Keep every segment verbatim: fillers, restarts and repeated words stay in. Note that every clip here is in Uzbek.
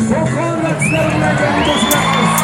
Qo'qon raqslari bilan jangoshlarimiz.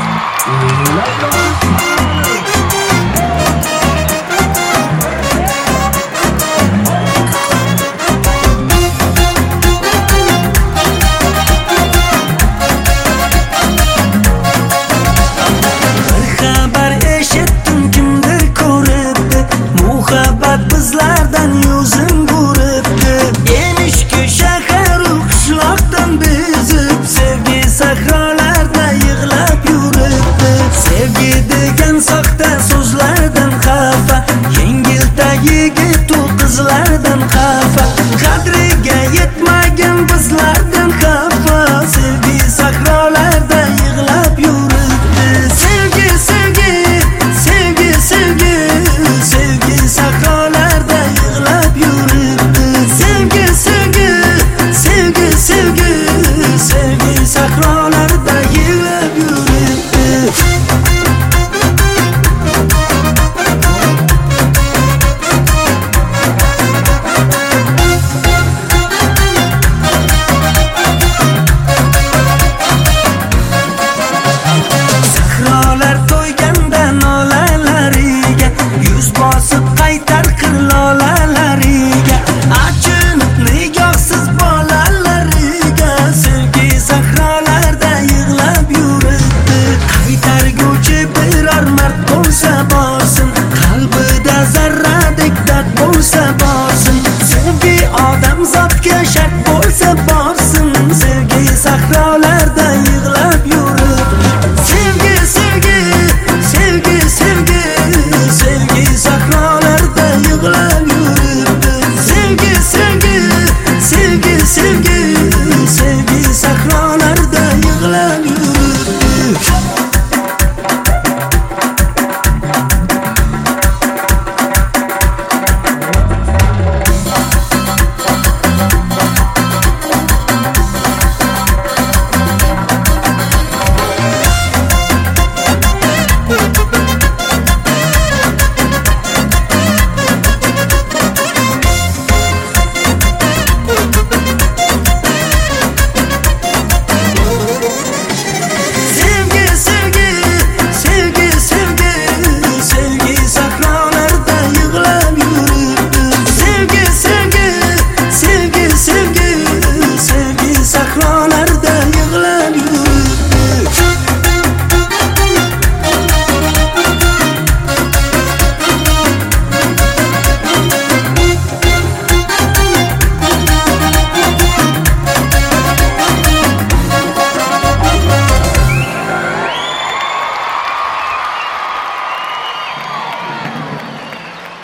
Bizlardan yuzim ko'ribdi, emishki shaharu qishloqdan bezib, sevgi sahrolarda yig'lab yuribdi. Sevgi degan soxta so'zlardan xafa, yengilta yigitu qizlardan xafa, qadriga yetmagan bizlardan xafa, sevgi sahrolarda yig'lab yuribdi. Sevgi, sevgi, sevgi, sevgi, sevgi sahrolarda yig'lab yuribdi. Sevgi, sevgi, sevgi, sevgi, sevgi sahrolarda yig'lab yuribdi. Sahrolar to'yganda nolalariga, yuz bosib qaytar qirlolalariga, achinib nigohsiz bolalariga, sevgi sahrolarda yig'lab yuribdi. Qaytarguvchi biror mard bo'lsa borsin, qalbida zarradek dard bo'lsa borsin, sevgi odam zotga shart bo'lsa borsin, sevgi sahrolarda